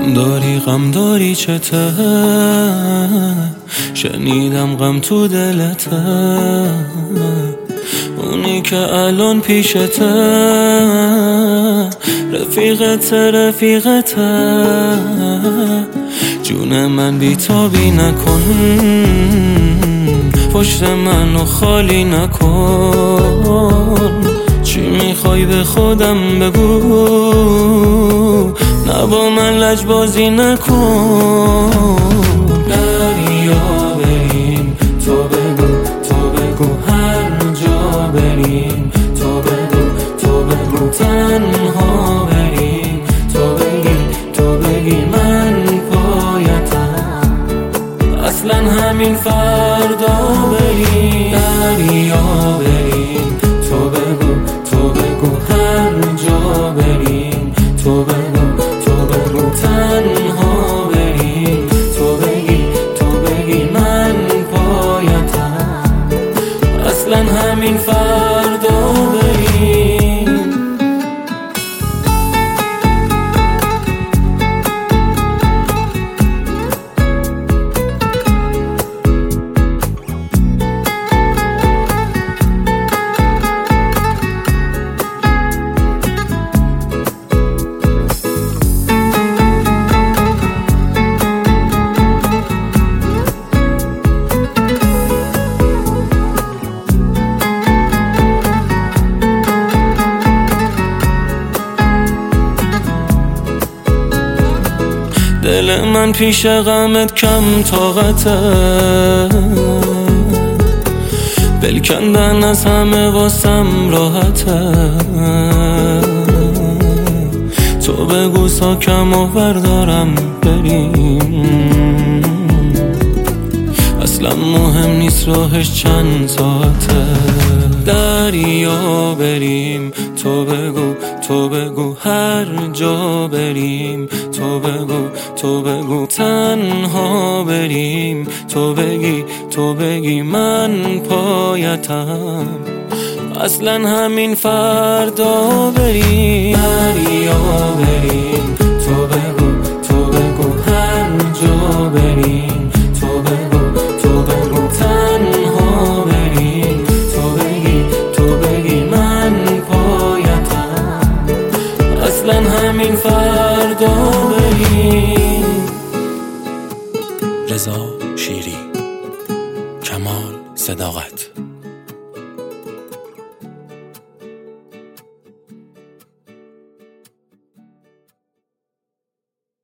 غم داری چته، شنیدم غم تو دلته، اونی که الان پیشته رفیقته، جون من بیتابی نکن، پشت منو خالی نکن، چی میخوای به خودم بگو، نه با من لجبازی نکن. دریا بریم تو بگو هر جا بریم تو بگو تنها بریم تو بگی من پایتم، اصلا همین فردا بریم. دریا بریم تو بگو هر جا بریم تو بگو تنها بریم تو بگی من پایتم، اصلا همین فردا بریم. دل من پیش غمت کم طاقته، دل کندن از همه واسم راحته، تو بگو ساکم و بردارم بریم، اصلا مهم نیست راهش چند ساعته. دریا بریم تو بگو هر جا بریم تو بگو تنها بریم تو بگی من پایتم، اصلا همین فردا بریم. دریا بریم تو بگو هر جا بریم تو بگو تنها بریم تو بگی من پایتم، اصلا همین فردا بریم. رضا شیری، کمال صداقت.